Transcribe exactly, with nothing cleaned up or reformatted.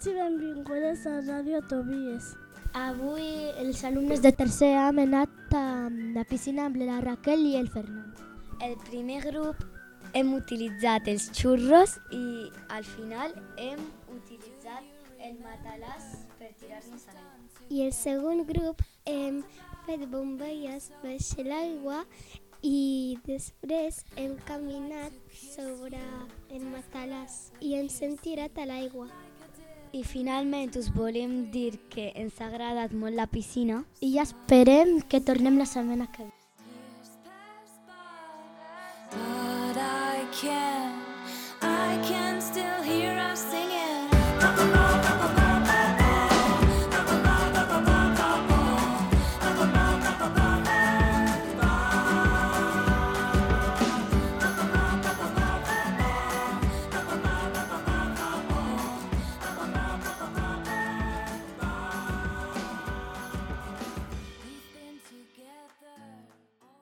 Benvinguts i benvingudes a Ràdio Tobies. Avui els alumnes de tercer hem anat a la piscina amb la Raquel i el Fernand. El primer grup hem utilitzat els xurros i al final hem utilitzat el matalàs per tirar-nos a l'aigua. I el segon grup hem fet bombolles baix l'aigua i després hem caminat sobre el matalàs i ens hem tirat a l'aigua. I finalment us volem dir que ens ha agradat molt la piscina i ja esperem que tornem la setmana que ve. But I can't